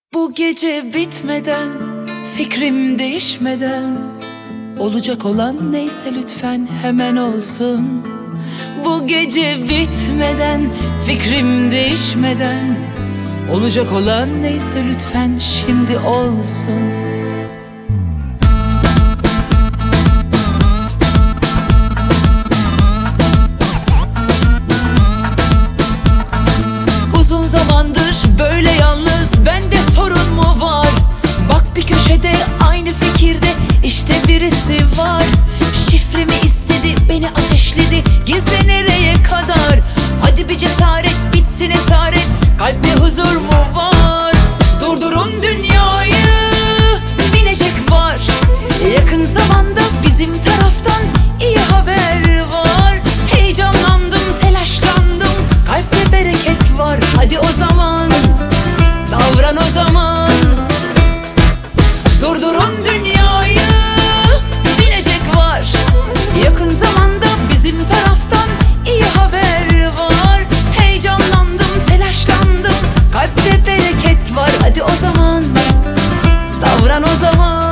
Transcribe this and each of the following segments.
Bu gece bitmeden, fikrim değişmeden, olacak olan neyse lütfen hemen olsun. Bu gece bitmeden, fikrim değişmeden, olacak olan neyse lütfen şimdi olsun. Uzun zamandır böyle yalnız, bende sorun mu var? Bak bir köşede aynı fikirde işte birisi var. Şifremi istedi, beni ateşledi, gizli nereye kadar? Hadi bir cesaret, bitsin esaret, kalpte huzur mu var? Durdurun dünyayı, binecek var. Yakın zamanda bizim taraftan iyi haber var. Heyecanlandım, telaşlandım, kalpte bereket var. Hadi o zaman, davran o zaman. Durdurun dünyayı, binecek var. Yakın zamanda bizim taraftan iyi haber var. Heyecanlandım, telaşlandım, kalpte bereket var. Hadi o zaman, davran o zaman.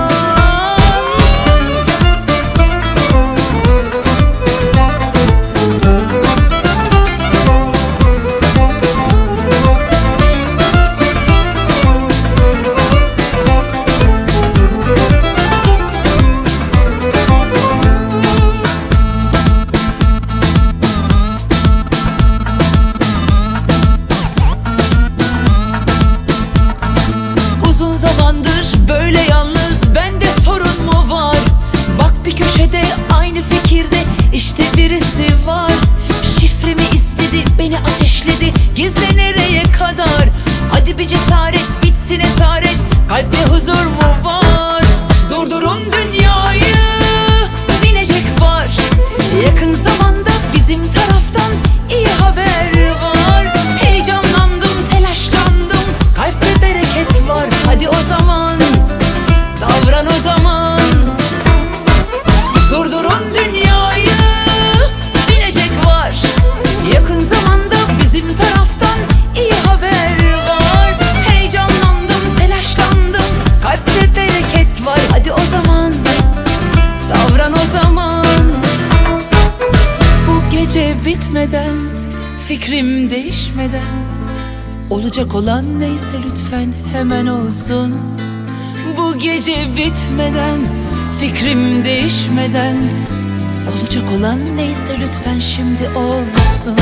Böyle yalnız, bende sorun mu var? Bak bir köşede aynı fikirde işte birisi var. Şifremi istedi, beni ateşledi, gizli nereye kadar? Hadi bir cesaret, bitsin esaret, kalpte huzur mu var? Durdurun dünyayı, binecek var. Yakın zamanda bizim taraftan iyi haber var. Heyecanlandım, telaşlandım, kalpte bereket var. Hadi o zaman, davran o zaman. Durdurun dünyayı, binecek var. Yakın zamanda bizim taraftan iyi haber var. Heyecanlandım, telaşlandım, kalpte bereket var. Hadi o zaman, davran o zaman. Bu gece bitmeden, fikrim değişmeden, olacak olan neyse lütfen hemen olsun. Bu gece bitmeden, fikrim değişmeden, olacak olan neyse lütfen şimdi olsun.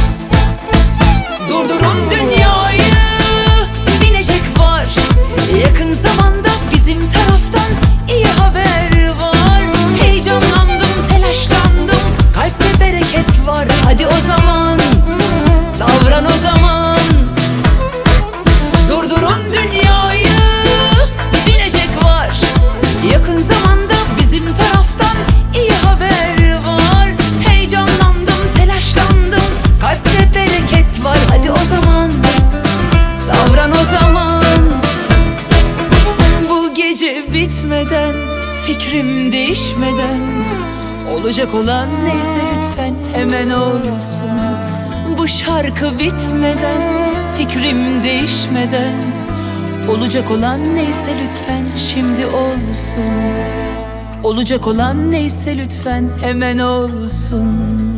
Durdurun dünyayı, binecek var. Yakın zamanda bizim taraftan iyi haber var. Heyecanlandım, telaşlandım, kalpte bereket var. Hadi o zaman, davran o zaman. Durdurun dünyayı, binecek var. Yakın zamanda bizim taraftan iyi haber var. Heyecanlandım, telaşlandım, kalpte bereket var. Hadi o zaman, davran o zaman. Bu gece bitmeden, fikrim değişmeden, olacak olan neyse lütfen hemen olsun. Bu şarkı bitmeden, fikrim değişmeden, olacak olan neyse lütfen şimdi olsun. Olacak olan neyse lütfen hemen olsun.